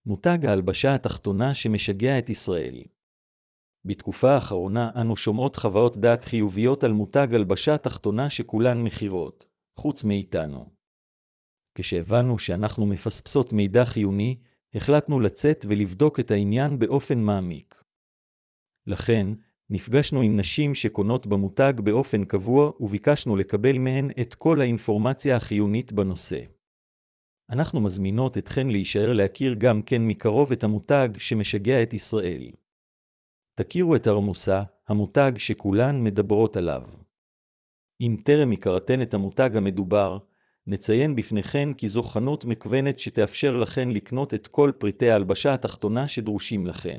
מותג ההלבשה התחתונה שמשגע את ישראל. בתקופה האחרונה אנו שומעות חוות דעת חיוביות על מותג הלבשה תחתונה שכולן מחירות, חוץ מאיתנו. כשהבנו שאנחנו מפספסות מידע חיוני, החלטנו לצאת ולבדוק את העניין באופן מעמיק. לכן, נפגשנו עם נשים שקונות במותג באופן קבוע וביקשנו לקבל מהן את כל האינפורמציה החיונית בנושא. אנחנו מזמינות אתכן להישאר להכיר גם כן מקרוב את המותג שמשגע את ישראל. תכירו את ארמוסה, המותג שכולן מדברות עליו. אם טרם הכרתן את המותג המדובר, נציין בפניכן כי זו חנות מקוונת שתאפשר לכן לקנות את כל פריטי ההלבשה התחתונה שדרושים לכן.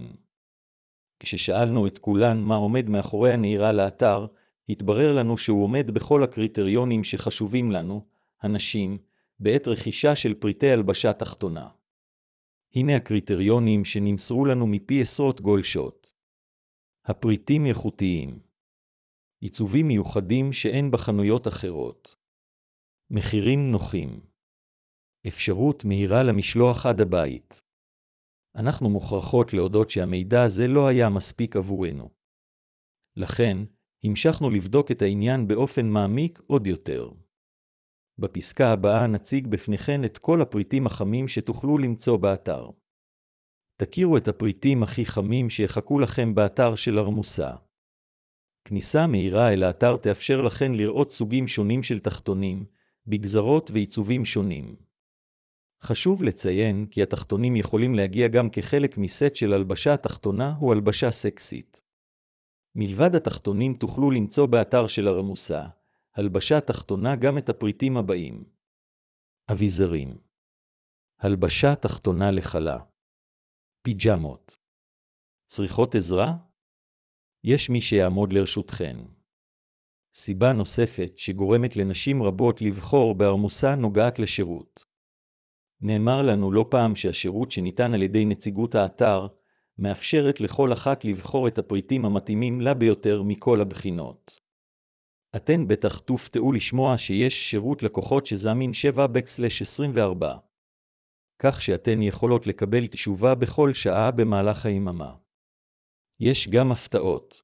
כששאלנו את כולן מה עומד מאחורי הנהירה לאתר, התברר לנו שהוא עומד בכל הקריטריונים שחשובים לנו, הנשים, בעת רכישה של פריטי הלבשה תחתונה. הנה הקריטריונים שנמסרו לנו מפי עשרות גולשות. הפריטים איכותיים. עיצובים מיוחדים שאין בחנויות אחרות. מחירים נוחים. אפשרות מהירה למשלוח עד הבית. אנחנו מוכרחות להודות שהמידע הזה לא היה מספיק עבורנו. לכן, המשכנו לבדוק את העניין באופן מעמיק עוד יותר. בפסקה הבאה נציג בפניכן את כל הפריטים החמים שתוכלו למצוא באתר. תכירו את הפריטים הכי חמים שיחכו לכם באתר של ארמוסה. כניסה מהירה אל האתר תאפשר לכן לראות סוגים שונים של תחתונים, בגזרות ועיצובים שונים. חשוב לציין כי התחתונים יכולים להגיע גם כחלק מסט של הלבשה תחתונה או הלבשה סקסית. מלבד התחתונים תוכלו למצוא באתר של ארמוסה, הלבשה תחתונה גם את הפריטים הבאים. אביזרים. הלבשה תחתונה לחלה. פיג'מות. צריכות עזרה? יש מי שיעמוד לרשותכן. סיבה נוספת שגורמת לנשים רבות לבחור בארמוסה נוגעת לשירות. נאמר לנו לא פעם שהשירות שניתן על ידי נציגות האתר, מאפשרת לכל אחת לבחור את הפריטים המתאימים לה ביותר מכל הבחינות. אתן בטח תופתעו לשמוע שיש שירות לקוחות שזמין 7/24. כך שאתן יכולות לקבל תשובה בכל שעה במהלך היממה. יש גם הפתעות.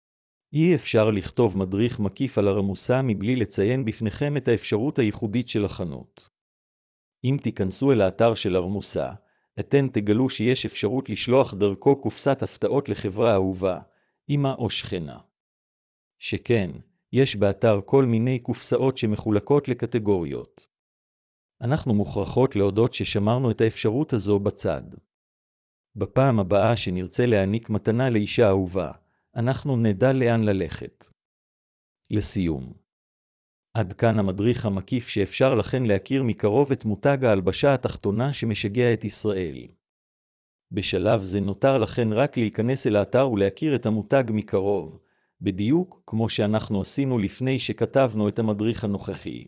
אי אפשר לכתוב מדריך מקיף על ארמוסה מבלי לציין בפניכם את האפשרות הייחודית של החנות. אם תיכנסו אל האתר של ארמוסה, אתן תגלו שיש אפשרות לשלוח דרכו קופסת הפתעות לחברה אהובה, אמא או שכנה. שכן, יש באתר כל מיני קופסאות שמחולקות לקטגוריות. אנחנו מוכרחות להודות ששמרנו את האפשרות הזו בצד. בפעם הבאה שנרצה להעניק מתנה לאישה אהובה, אנחנו נדע לאן ללכת. לסיום. עד כאן המדריך המקיף שאפשר לכן להכיר מקרוב את מותג ההלבשה התחתונה שמשגע את ישראל. בשלב זה נותר לכן רק להיכנס אל האתר ולהכיר את המותג מקרוב, בדיוק כמו שאנחנו עשינו לפני שכתבנו את המדריך הנוכחי.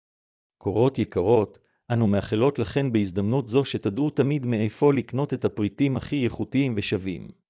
קורות יקרות, אנו מאחלות לכן בהזדמנות זו שתדעו תמיד מאיפה לקנות את הפריטים הכי איכותיים ושווים.